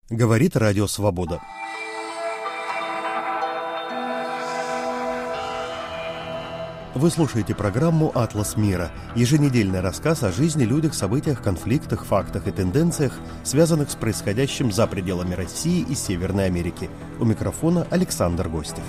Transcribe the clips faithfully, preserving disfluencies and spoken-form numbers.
Говорит Радио Свобода. Вы слушаете программу «Атлас мира» – еженедельный рассказ о жизни, людях, событиях, конфликтах, фактах и тенденциях, связанных с происходящим за пределами России и Северной Америки. У микрофона Александр Гостев.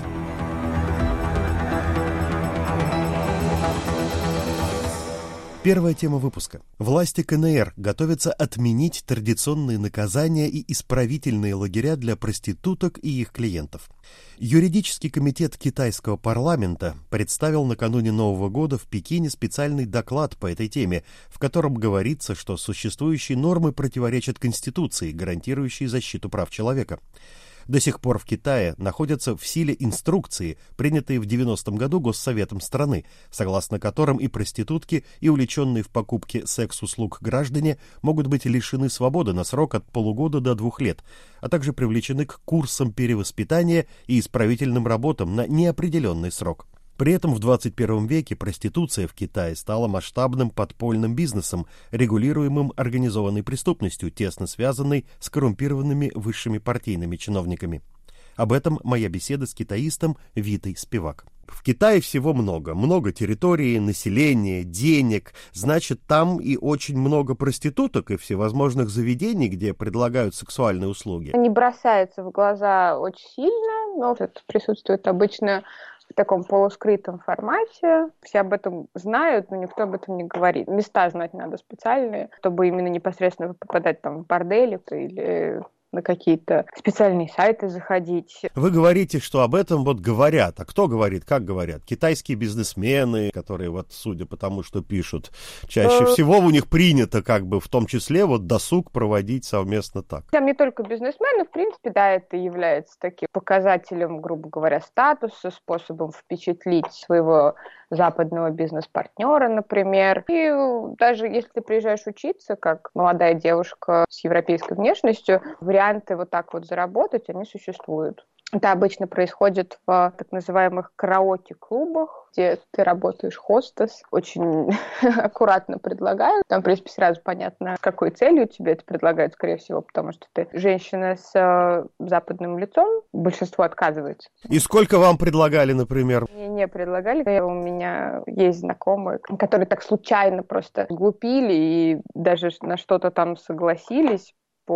Первая тема выпуска. Власти КНР готовятся отменить традиционные наказания и исправительные лагеря для проституток и их клиентов. Юридический комитет китайского парламента представил накануне Нового года в Пекине специальный доклад по этой теме, в котором говорится, что существующие нормы противоречат Конституции, гарантирующей защиту прав человека. До сих пор в Китае находятся в силе инструкции, принятые в девяностом году Госсоветом страны, согласно которым и проститутки, и увлеченные в покупке секс-услуг граждане могут быть лишены свободы на срок от полугода до двух лет, а также привлечены к курсам перевоспитания и исправительным работам на неопределенный срок. При этом в двадцать первом веке проституция в Китае стала масштабным подпольным бизнесом, регулируемым организованной преступностью, тесно связанной с коррумпированными высшими партийными чиновниками. Об этом моя беседа с китаистом Витой Спивак. В Китае всего много. Много территории, населения, денег. Значит, там и очень много проституток и всевозможных заведений, где предлагают сексуальные услуги. Не бросается в глаза очень сильно, но это присутствует обычно в таком полускрытом формате. Все об этом знают, но никто об этом не говорит. Места знать надо специальные, чтобы именно непосредственно попадать там в бордели или на какие-то специальные сайты заходить. Вы говорите, что об этом вот говорят. А кто говорит, как говорят? Китайские бизнесмены, которые вот, судя по тому, что пишут, чаще всего у них принято как бы в том числе вот досуг проводить совместно так. Там не только бизнесмены, в принципе, да, это является таким показателем, грубо говоря, статуса, способом впечатлить своего западного бизнес-партнера, например. И даже если ты приезжаешь учиться, как молодая девушка с европейской внешностью, варианты вот так вот заработать, они существуют. Это обычно происходит в так называемых караоке-клубах, где ты работаешь хостес. Очень аккуратно предлагают. Там, в принципе, сразу понятно, с какой целью тебе это предлагают, скорее всего, потому что ты женщина с э, западным лицом. Большинство отказывается. И сколько вам предлагали, например? Мне не предлагали. У меня есть знакомые, которые так случайно просто глупили и даже на что-то там согласились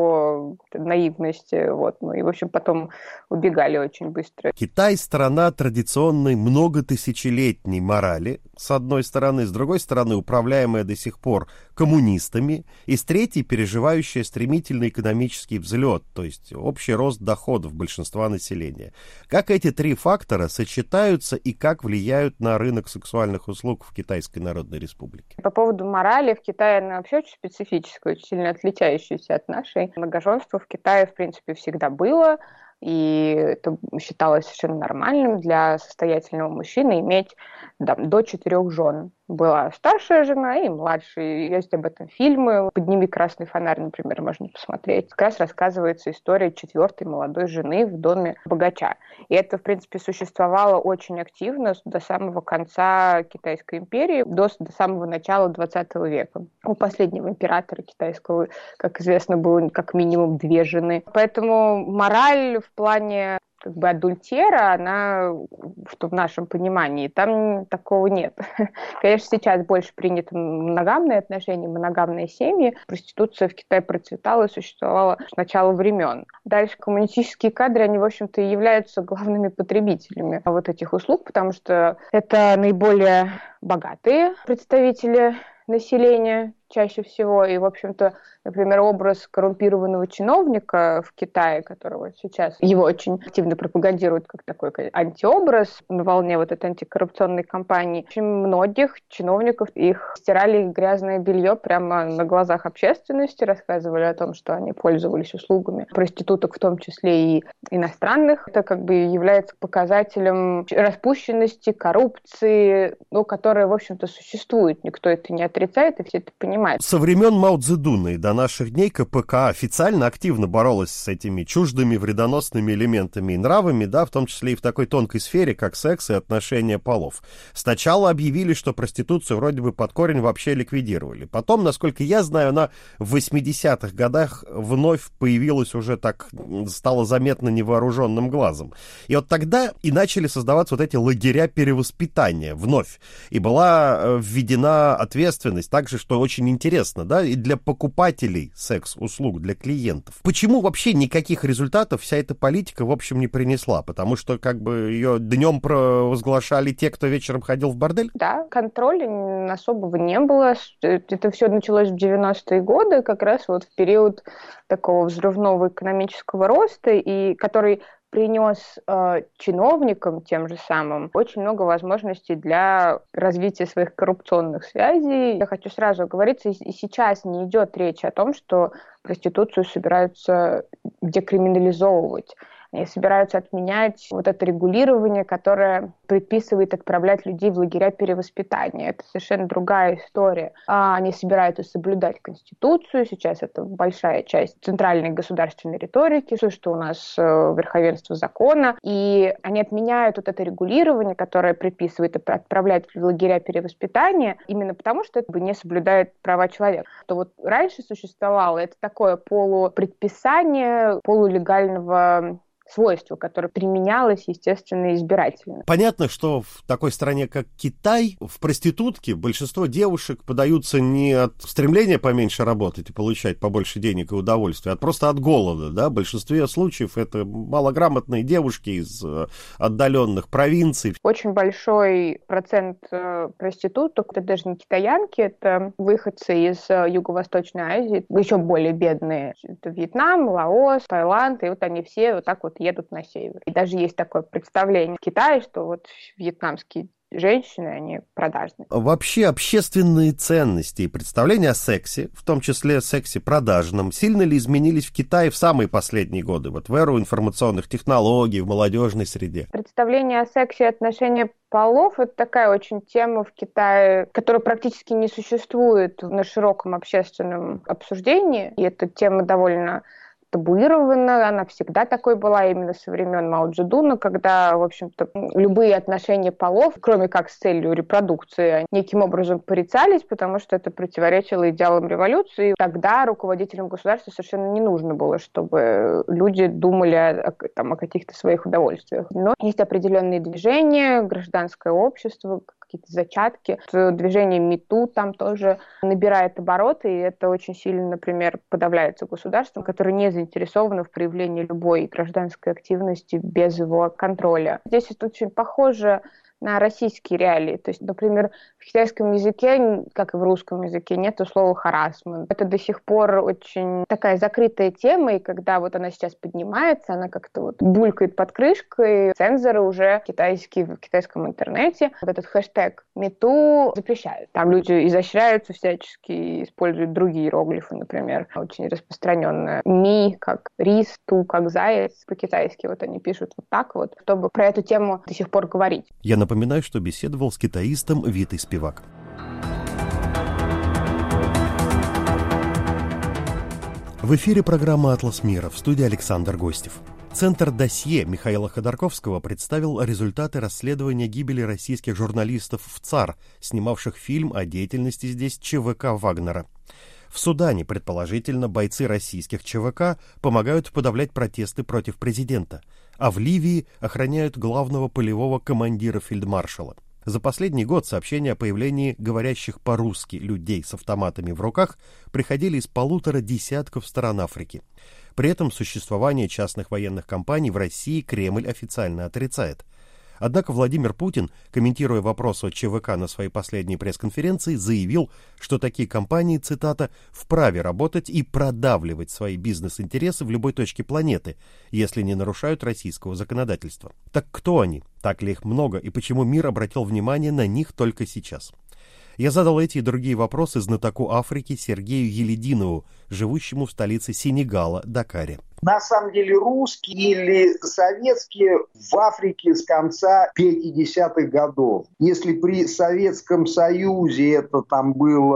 по наивности, вот, ну и, в общем, потом убегали очень быстро. Китай — страна традиционной многотысячелетней морали, с одной стороны, с другой стороны, управляемая до сих пор коммунистами, и с третьей, переживающая стремительный экономический взлет, то есть общий рост доходов большинства населения. Как эти три фактора сочетаются и как влияют на рынок сексуальных услуг в Китайской Народной Республике? По поводу морали, в Китае она вообще очень специфическая, очень сильно отличающаяся от нашей. Многоженство в Китае, в принципе, всегда было, и это считалось совершенно нормальным для состоятельного мужчины иметь да, до четырех жен. Была старшая жена и младшая. Есть об этом фильмы. «Подними красный фонарь», например, можно посмотреть. Как раз рассказывается история четвертой молодой жены в доме богача. И это, в принципе, существовало очень активно до самого конца Китайской империи, до, до самого начала двадцатого века. У последнего императора китайского, как известно, было как минимум две жены. Поэтому мораль в плане как бы адультера, она, что в нашем понимании, там такого нет. Конечно, сейчас больше принято моногамные отношения, моногамные семьи. Проституция в Китае процветала и существовала с начала времен. Дальше коммунистические кадры, они, в общем-то, и являются главными потребителями вот этих услуг, потому что это наиболее богатые представители населения чаще всего. И, в общем-то, например, образ коррумпированного чиновника в Китае, которого сейчас его очень активно пропагандируют как такой антиобраз на волне вот этой антикоррупционной кампании. Очень многих чиновников их стирали грязное белье прямо на глазах общественности, рассказывали о том, что они пользовались услугами проституток, в том числе и иностранных. Это как бы является показателем распущенности, коррупции, ну, которая, в общем-то, существует. Никто это не отрицает, и все это понимают. понимает. Со времен Мао Цзэдуна и до наших дней ка пэ ка официально активно боролась с этими чуждыми вредоносными элементами и нравами, да, в том числе и в такой тонкой сфере, как секс и отношения полов. Сначала объявили, что проституцию вроде бы под корень вообще ликвидировали. Потом, насколько я знаю, она в восьмидесятых годах вновь появилась уже так, стала заметно невооруженным глазом. И вот тогда и начали создаваться вот эти лагеря перевоспитания вновь. И была введена ответственность также, что очень интересно, да, и для покупателей секс-услуг, для клиентов. Почему вообще никаких результатов вся эта политика, в общем, не принесла? Потому что как бы ее днем провозглашали те, кто вечером ходил в бордель? Да, контроля особого не было. Это все началось в девяностые годы, как раз вот в период такого взрывного экономического роста, и который принес э, чиновникам тем же самым очень много возможностей для развития своих коррупционных связей. Я хочу сразу оговориться, и сейчас не идет речь о том, что проституцию собираются декриминализовывать. Они собираются отменять вот это регулирование, которое предписывает отправлять людей в лагеря перевоспитания. Это совершенно другая история. Они собираются соблюдать Конституцию. Сейчас это большая часть центральной государственной риторики, что у нас верховенство закона. И они отменяют вот это регулирование, которое предписывает отправлять в лагеря перевоспитания, именно потому, что это не соблюдает права человека. То вот раньше существовало это такое полупредписание полулегального свойство, которое применялось, естественно, избирательно. Понятно, что в такой стране, как Китай, в проститутке большинство девушек подаются не от стремления поменьше работать и получать побольше денег и удовольствия, а просто от голода, да. В большинстве случаев это малограмотные девушки из отдаленных провинций. Очень большой процент проституток, это даже не китаянки, это выходцы из Юго-Восточной Азии, еще более бедные. Это Вьетнам, Лаос, Таиланд, и вот они все вот так вот едут на север. И даже есть такое представление в Китае, что вот вьетнамские женщины, они продажные. Вообще общественные ценности и представления о сексе, в том числе о сексе продажном, сильно ли изменились в Китае в самые последние годы, вот в эру информационных технологий, в молодежной среде? Представление о сексе и отношения полов — это такая очень тема в Китае, которая практически не существует на широком общественном обсуждении, и эта тема довольно табуирована, она всегда такой была, именно со времен Мао Цзэдуна, когда, в общем-то, любые отношения полов, кроме как с целью репродукции, неким образом порицались, потому что это противоречило идеалам революции. Тогда руководителям государства совершенно не нужно было, чтобы люди думали о, там, о каких-то своих удовольствиях. Но есть определенные движения, гражданское общество, какие-то зачатки. Движение МИТУ там тоже набирает обороты, и это очень сильно, например, подавляется государством, которое не заинтересовано в проявлении любой гражданской активности без его контроля. Здесь это очень похоже на российские реалии. То есть, например, в китайском языке, как и в русском языке, нет слова «харассмент». Это до сих пор очень такая закрытая тема, и когда вот она сейчас поднимается, она как-то вот булькает под крышкой, цензоры уже китайские в китайском интернете вот этот хэштег «МИТУ» запрещают. Там люди изощряются всячески, используют другие иероглифы, например, очень распространенные. «Ми» как рис, «ту» как заяц. По-китайски вот они пишут вот так вот, чтобы про эту тему до сих пор говорить. Я напоминаю, что беседовал с китаистом Витой Спивак. В эфире программа «Атлас мира», в студии Александр Гостев. Центр «Досье» Михаила Ходорковского представил результаты расследования гибели российских журналистов в ЦАР, снимавших фильм о деятельности здесь ЧВК Вагнера. В Судане, предположительно, бойцы российских ЧВК помогают подавлять протесты против президента, а в Ливии охраняют главного полевого командира фельдмаршала. За последний год сообщения о появлении говорящих по-русски людей с автоматами в руках приходили из полутора десятков стран Африки. При этом существование частных военных компаний в России Кремль официально отрицает. Однако Владимир Путин, комментируя вопрос о ЧВК на своей последней пресс-конференции, заявил, что такие компании, цитата, «вправе работать и продавливать свои бизнес-интересы в любой точке планеты, если не нарушают российского законодательства». Так кто они? Так ли их много? И почему мир обратил внимание на них только сейчас? Я задал эти и другие вопросы знатоку Африки Сергею Елединову, живущему в столице Сенегала, Дакаре. На самом деле русские или советские в Африке с конца пятидесятых годов. Если при Советском Союзе это там было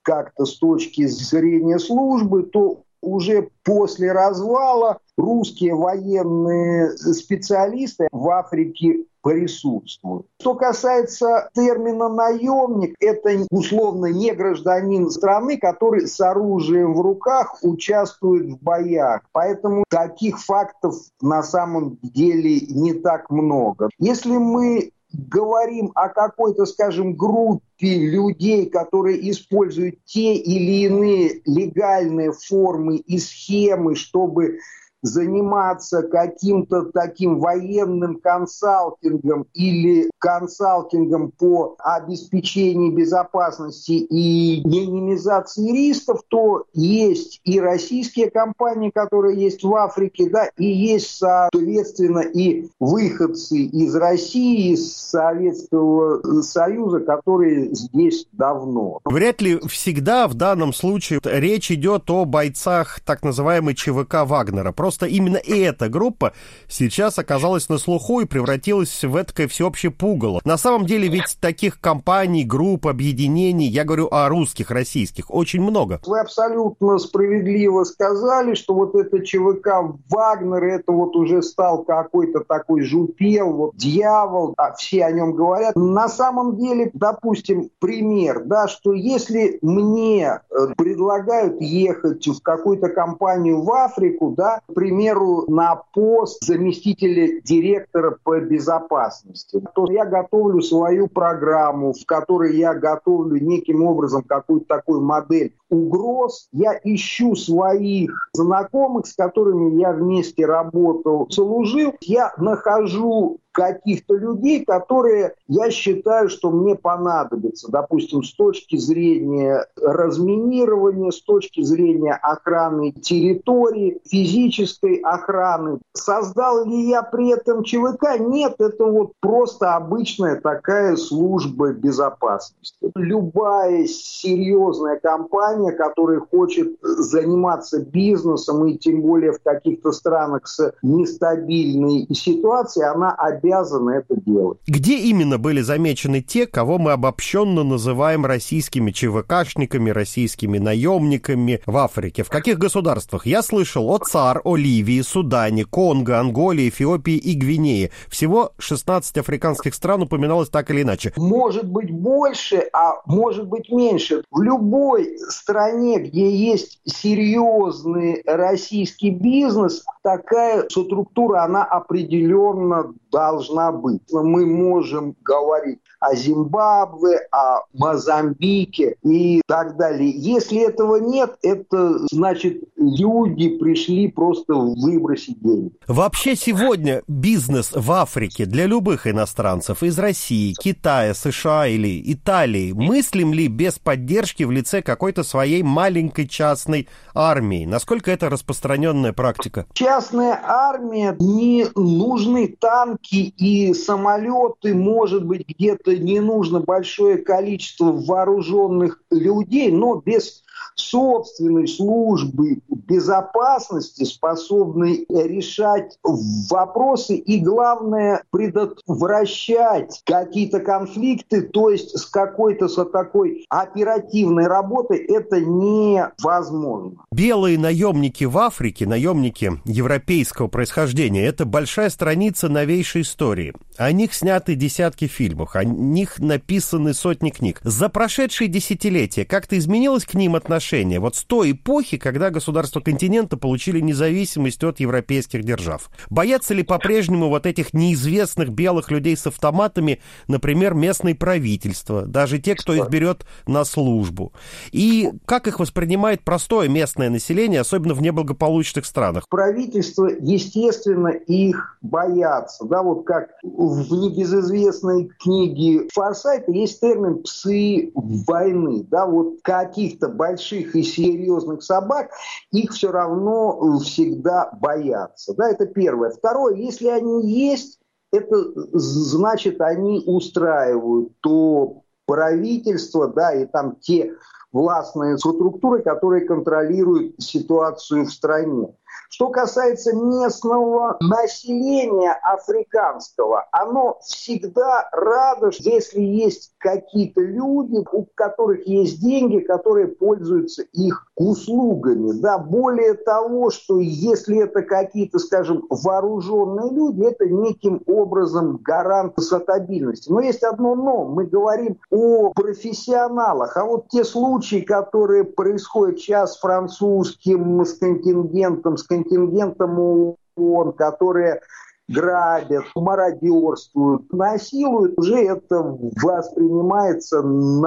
как-то с точки зрения службы, то уже после развала русские военные специалисты в Африке присутствуют. Что касается термина «наемник», это условно не гражданин страны, который с оружием в руках участвует в боях. Поэтому таких фактов на самом деле не так много. Если мы говорим о какой-то, скажем, группе людей, которые используют те или иные легальные формы и схемы, чтобы заниматься каким-то таким военным консалтингом или консалтингом по обеспечению безопасности и минимизации рисков, то есть и российские компании, которые есть в Африке, да, и есть, соответственно, и выходцы из России, из Советского Союза, которые здесь давно. Вряд ли всегда в данном случае речь идет о бойцах так называемой ЧВК Вагнера. Просто именно эта группа сейчас оказалась на слуху и превратилась в эдакое всеобщее пугало. На самом деле ведь таких компаний, групп, объединений, я говорю о русских, российских, очень много. Вы абсолютно справедливо сказали, что вот это ЧВК Вагнер, это вот уже стал какой-то такой жупел, вот дьявол, а все о нем говорят. На самом деле, допустим, пример, да, что если мне предлагают ехать в какую-то компанию в Африку, да, к примеру, на пост заместителя директора по безопасности, то я готовлю свою программу, в которой я готовлю неким образом какую-то такую модель угроз. Я ищу своих знакомых, с которыми я вместе работал, служил. Я нахожу каких-то людей, которые, я считаю, что мне понадобятся. Допустим, с точки зрения разминирования, с точки зрения охраны территории, физической охраны. Создал ли я при этом ЧВК? Нет, это вот просто обычная такая служба безопасности. Любая серьезная компания, которая хочет заниматься бизнесом, и тем более в каких-то странах с нестабильной ситуацией, она обязана обязаны это делать. Где именно были замечены те, кого мы обобщенно называем российскими ЧВКшниками, российскими наемниками в Африке? В каких государствах? Я слышал о ЦАР, о Ливии, Судане, Конго, Анголе, Эфиопии и Гвинее. Всего шестнадцать африканских стран упоминалось так или иначе. Может быть больше, а может быть меньше. В любой стране, где есть серьезный российский бизнес, такая структура, она определенно должна быть. Мы можем говорить о Зимбабве, о Мозамбике и так далее. Если этого нет, это значит, люди пришли просто выбросить деньги. Вообще сегодня бизнес в Африке для любых иностранцев из России, Китая, США или Италии мыслим ли без поддержки в лице какой-то своей маленькой частной армии? Насколько это распространенная практика? Частная армия, не нужны танки и самолеты, может быть, где-то не нужно большое количество вооруженных людей, но без собственной службы безопасности, способной решать вопросы и, главное, предотвращать какие-то конфликты, то есть с какой-то с такой оперативной работой, это невозможно. Белые наемники в Африке, наемники европейского происхождения, это большая страница новейшей истории. О них сняты десятки фильмов, о них написаны сотни книг. За прошедшие десятилетия как-то изменилось к ним отношение? Вот с той эпохи, когда государства континента получили независимость от европейских держав. Боятся ли по-прежнему вот этих неизвестных белых людей с автоматами, например, местные правительства, даже те, кто их берет на службу? И как их воспринимает простое местное население, особенно в неблагополучных странах? Правительства, естественно, их боятся. Да, вот как в небезызвестной книге Форсайта есть термин «псы войны». Да, вот каких-то больших и серьезных собак их все равно всегда боятся. Да, это первое. Второе, если они есть, это значит, они устраивают то правительство, да, и там те властные структуры, которые контролируют ситуацию в стране. Что касается местного населения африканского, оно всегда радо, если есть какие-то люди, у которых есть деньги, которые пользуются их услугами. Да, более того, что если это какие-то, скажем, вооруженные люди, это неким образом гарант стабильности. Но есть одно но. Мы говорим о профессионалах. А вот те случаи, которые происходят сейчас с французским, с контингентом, с контингентом ООН, которые грабят, мародерствуют, насилуют, уже это воспринимается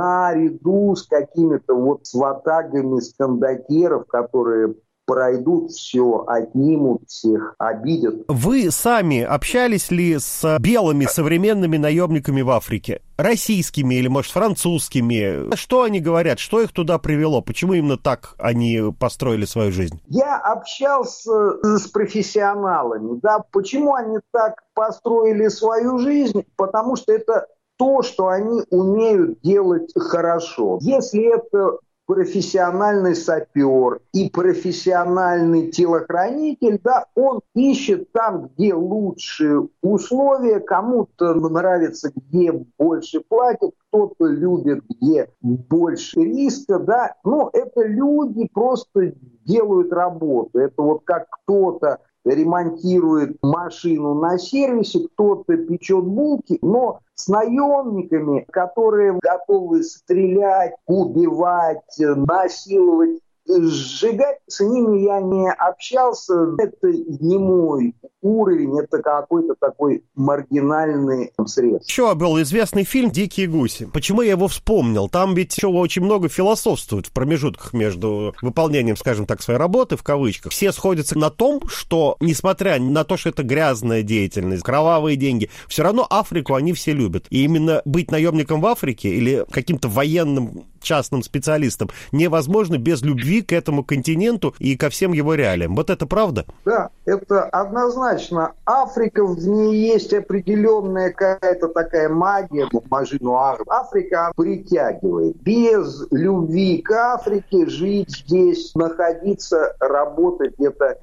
наряду с какими-то вот сватагами скандакеров, которые пройдут все, отнимут всех, обидят. Вы сами общались ли с белыми современными наемниками в Африке? Российскими или, может, французскими? Что они говорят? Что их туда привело? Почему именно так они построили свою жизнь? Я общался с профессионалами. Да, почему они так построили свою жизнь? Потому что это то, что они умеют делать хорошо. Если это профессиональный сапер и профессиональный телохранитель, да, он ищет там, где лучшие условия, кому-то нравится, где больше платят, кто-то любит, где больше риска, да, но это люди просто делают работу. Это вот как кто-то ремонтирует машину на сервисе, кто-то печет булки, но с наемниками, которые готовы стрелять, убивать, насиловать, сжигать, с ними я не общался. Это не мой уровень, это какой-то такой маргинальный срез. Еще был известный фильм «Дикие гуси». Почему я его вспомнил? Там ведь еще очень много философствуют в промежутках между выполнением, скажем так, своей работы, в кавычках. Все сходятся на том, что, несмотря на то, что это грязная деятельность, кровавые деньги, все равно Африку они все любят. И именно быть наемником в Африке или каким-то военным частным специалистом невозможно без любви к этому континенту и ко всем его реалиям. Вот это правда? Да, это однозначно. Африка, в ней есть определенная какая-то такая магия, мажинуар. Африка притягивает. Без любви к Африке жить здесь, находиться, работать, это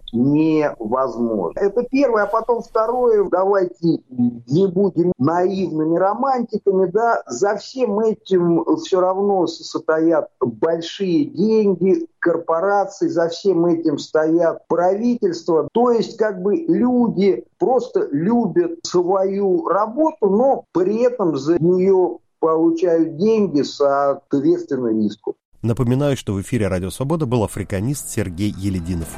невозможно. Это первое. А потом второе, давайте не будем наивными романтиками, да, за всем этим все равно стоят большие деньги, корпорации, за всем этим стоят правительства. То есть как бы люди просто любят свою работу, но при этом за нее получают деньги соответственно риску. Напоминаю, что в эфире «Радио Свобода» был африканист Сергей Елединов.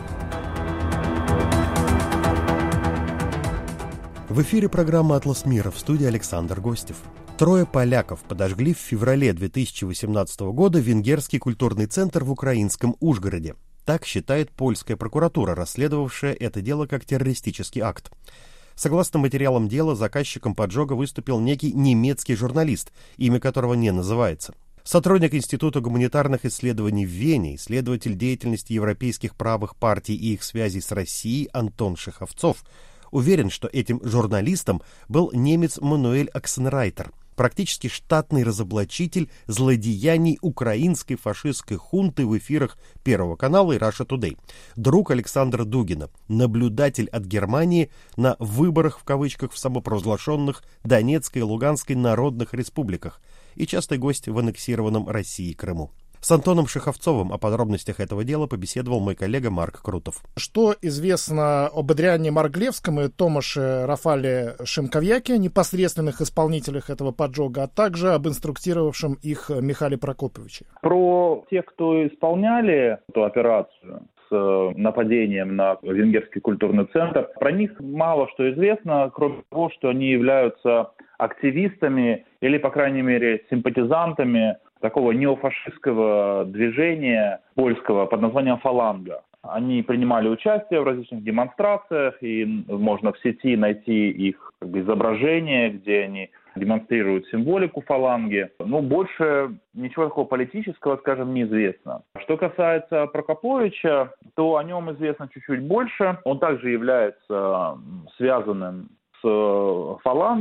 В эфире программа «Атлас мира», в студии Александр Гостев. Трое поляков подожгли в феврале две тысячи восемнадцатого года Венгерский культурный центр в украинском Ужгороде. Так считает польская прокуратура, расследовавшая это дело как террористический акт. Согласно материалам дела, заказчиком поджога выступил некий немецкий журналист, имя которого не называется. Сотрудник Института гуманитарных исследований в Вене, исследователь деятельности европейских правых партий и их связей с Россией Антон Шеховцов уверен, что этим журналистом был немец Мануэль Аксенрайтер, практически штатный разоблачитель злодеяний украинской фашистской хунты в эфирах Первого канала и Russia Today, друг Александра Дугина, наблюдатель от Германии на «выборах» в кавычках в самопровозглашенных Донецкой и Луганской народных республиках и частый гость в аннексированном Россией Крыму. С Антоном Шеховцовым о подробностях этого дела побеседовал мой коллега Марк Крутов. Что известно об Адриане Марглевском и Томаше Рафале Шимковьяке, непосредственных исполнителях этого поджога, а также об инструктировавшем их Михаиле Прокоповиче? Про тех, кто исполняли эту операцию с нападением на Венгерский культурный центр, про них мало что известно, кроме того, что они являются активистами или, по крайней мере, симпатизантами такого неофашистского движения польского под названием «Фаланга». Они принимали участие в различных демонстрациях, и можно в сети найти их как бы изображения, где они демонстрируют символику фаланги. Но больше ничего такого политического, скажем, неизвестно. Что касается Прокоповича, то о нем известно чуть-чуть больше. Он также является связанным с фалангой,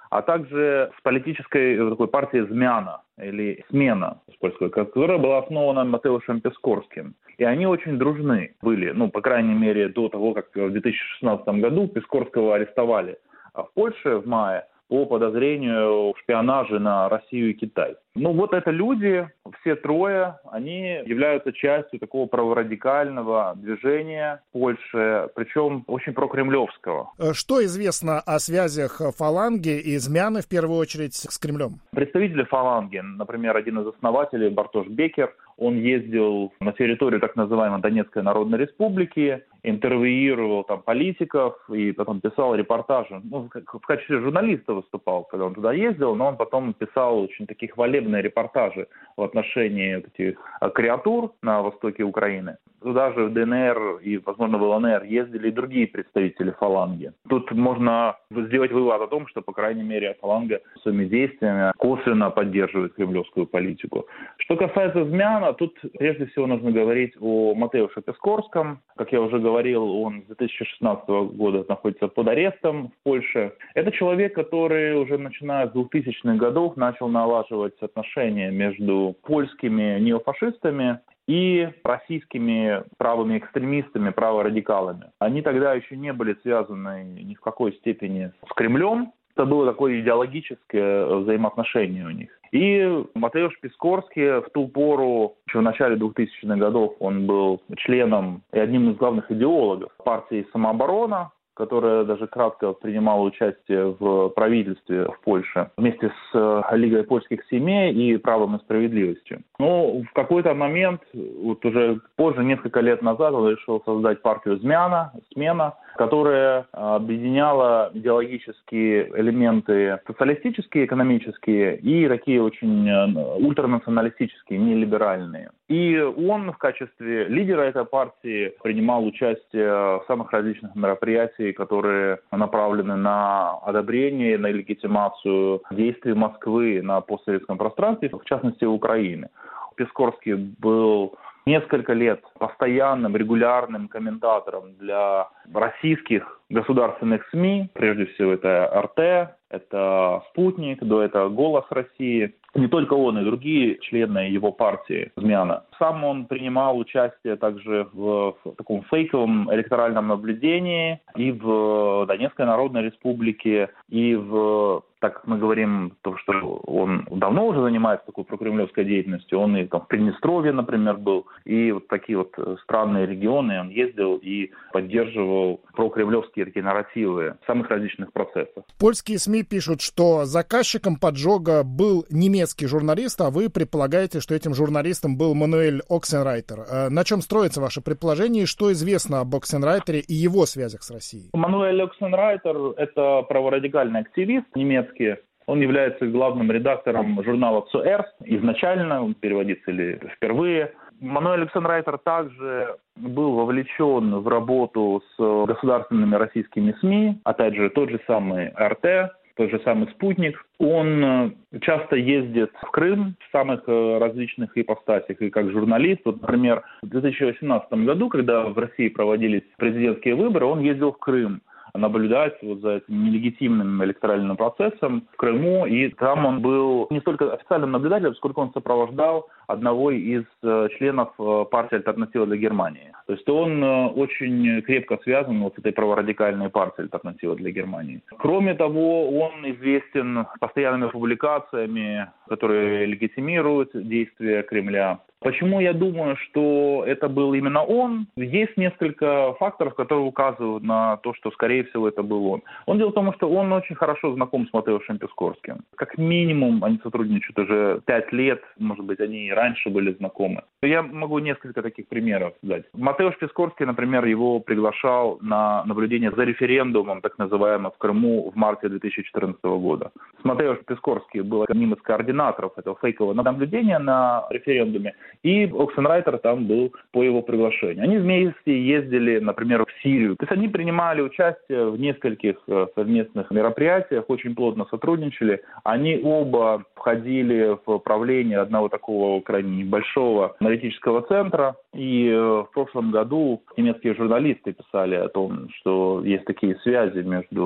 а также с политической такой партией «Змяна» или «Смена», которая была основана Матеушем Пискорским. И они очень дружны были, ну, по крайней мере, до того, как в две тысячи шестнадцатом году Пискорского арестовали в Польше в мае по подозрению в шпионаже на Россию и Китай. Ну вот это люди, все трое, они являются частью такого праворадикального движения в Польше, причем очень прокремлевского. Что известно о связях фаланги и Змяны, в первую очередь, с Кремлем? Представители фаланги, например, один из основателей, Бартош Бекер, он ездил на территорию так называемой Донецкой Народной Республики, интервьюировал там политиков и потом писал репортажи. Ну, в качестве журналиста выступал, когда он туда ездил, но он потом писал очень такие хвалебные репортажи в отношении вот этих креатур на востоке Украины. Туда же в ДНР и, возможно, в ЛНР ездили и другие представители фаланги. Тут можно сделать вывод о том, что, по крайней мере, фаланга своими действиями косвенно поддерживает кремлевскую политику. Что касается Змяна, тут прежде всего нужно говорить о Матеуше Пискорском. Как я уже говорил, он с две тысячи шестнадцатого года находится под арестом в Польше. Это человек, который уже начиная с двухтысячных годов начал налаживать отношения между польскими неофашистами и российскими правыми экстремистами, праворадикалами. Они тогда еще не были связаны ни в какой степени с Кремлем. Это было такое идеологическое взаимоотношение у них. И Матеуш Пискорский в ту пору, еще в начале двухтысячных годов, он был членом и одним из главных идеологов партии «Самооборона», которая даже кратко принимала участие в правительстве в Польше вместе с Лигой польских семей и «Правом и справедливостью». Но в какой-то момент, вот уже позже, несколько лет назад, он решил создать партию «Змяна», «Смена», которая объединяла идеологические элементы социалистические, экономические и такие очень ультранационалистические, нелиберальные. И он в качестве лидера этой партии принимал участие в самых различных мероприятиях, которые направлены на одобрение, на легитимацию действий Москвы на постсоветском пространстве, в частности Украины. Пискорский был несколько лет постоянным, регулярным комментатором для российских государственных СМИ, прежде всего это эр тэ, это «Спутник», до этого «Голос России». Не только он, и другие члены его партии «Змяна». Сам он принимал участие также в, в таком фейковом электоральном наблюдении и в Донецкой Народной Республике, и в, так как мы говорим, то, что он давно уже занимается такой прокремлевской деятельностью, он и там в Приднестровье, например, был, и вот такие вот странные регионы он ездил и поддерживал прокремлевские такие нарративы в самых различных процессах. Польские СМИ пишут, что заказчиком поджога был немецкий журналист, а вы предполагаете, что этим журналистом был Мануэль Оксенрайтер. На чем строится ваше предположение и что известно об Оксенрайтере и его связях с Россией? Мануэль Оксенрайтер – это праворадикальный активист немецкий. Он является главным редактором журнала «Цуэрст». Изначально, он переводится или впервые. Мануэль Оксенрайтер также был вовлечен в работу с государственными российскими СМИ, опять же, тот же самый эр тэ, тот же самый «Спутник». Он часто ездит в Крым в самых различных ипостасях и как журналист. Вот, например, в две тысячи восемнадцатом году, когда в России проводились президентские выборы, он ездил в Крым наблюдать вот за этим нелегитимным электоральным процессом в Крыму. И там он был не столько официальным наблюдателем, сколько он сопровождал одного из членов партии «Альтернатива для Германии». То есть он очень крепко связан вот с этой праворадикальной партией «Альтернатива для Германии». Кроме того, он известен постоянными публикациями, которые легитимируют действия Кремля. Почему я думаю, что это был именно он? Есть несколько факторов, которые указывают на то, что, скорее всего, это был он. Он дело в том, что он очень хорошо знаком с Матеушем Пискорским. Как минимум, они сотрудничают уже пять лет, может быть, они и раньше были знакомы. Я могу несколько таких примеров дать. Матеуш Пискорский, например, его приглашал на наблюдение за референдумом, так называемым, в Крыму в марте две тысячи четырнадцатого года. Матеуш Пискорский был одним из координаторов этого фейкового наблюдения на референдуме, и Оксенрайтер там был по его приглашению. Они вместе ездили, например, в Сирию. То есть они принимали участие в нескольких совместных мероприятиях, очень плотно сотрудничали. Они оба входили в правление одного такого крайне небольшого аналитического центра. И в прошлом году немецкие журналисты писали о том, что есть такие связи между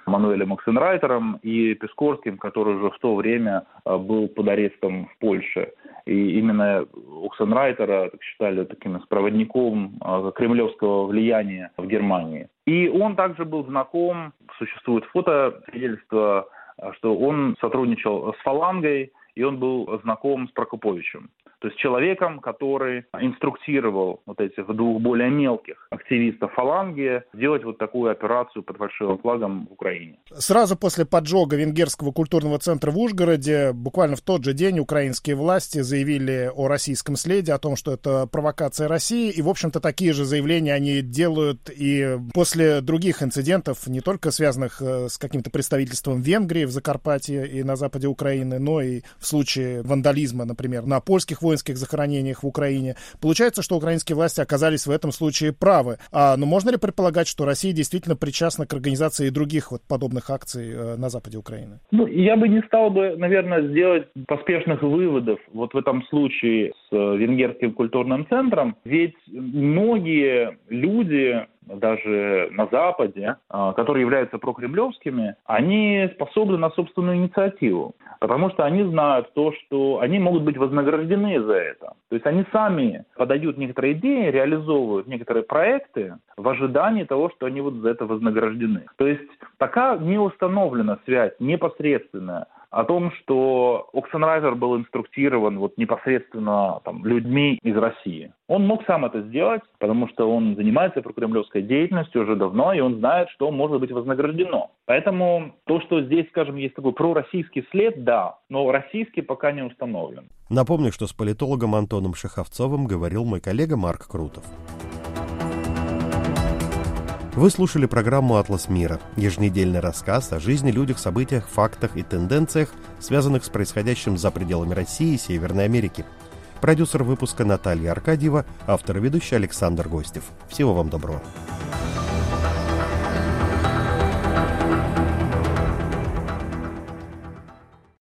Мануэлем Оксенрайтером и Пискорским, который уже в то время был под арестом в Польше. И именно Оксенрайтера так считали таким проводником кремлевского влияния в Германии. И он также был знаком, существует фото, свидетельство, что он сотрудничал с фалангой, и он был знаком с Прокоповичем. То есть человеком, который инструктировал вот этих двух более мелких активистов фаланги делать вот такую операцию под фальшивым флагом в Украине. Сразу после поджога Венгерского культурного центра в Ужгороде, буквально в тот же день украинские власти заявили о российском следе, о том, что это провокация России. И, в общем-то, такие же заявления они делают и после других инцидентов, не только связанных с каким-то представительством Венгрии в Закарпатье и на западе Украины, но и в случае вандализма, например, на польских воинских захоронениях в Украине. Получается, что украинские власти оказались в этом случае правы. А, но можно ли предполагать, что Россия действительно причастна к организации других вот подобных акций э, на западе Украины? Ну, я бы не стал бы, наверное, сделать поспешных выводов вот в этом случае с Венгерским культурным центром, ведь многие люди, даже на Западе, которые являются прокремлевскими, они способны на собственную инициативу, потому что они знают то, что они могут быть вознаграждены за это. То есть они сами подают некоторые идеи, реализовывают некоторые проекты в ожидании того, что они вот за это вознаграждены. То есть пока не установлена связь непосредственная о том, что Оксенрайтер был инструктирован вот непосредственно там, людьми из России. Он мог сам это сделать, потому что он занимается прокремлевской деятельностью уже давно, и он знает, что может быть вознаграждено. Поэтому то, что здесь, скажем, есть такой пророссийский след, да, но российский пока не установлен. Напомню, что с политологом Антоном Шеховцовым говорил мой коллега Марк Крутов. Вы слушали программу «Атлас мира», еженедельный рассказ о жизни, людях, событиях, фактах и тенденциях, связанных с происходящим за пределами России и Северной Америки. Продюсер выпуска Наталья Аркадьева, автор и ведущий Александр Гостев. Всего вам доброго.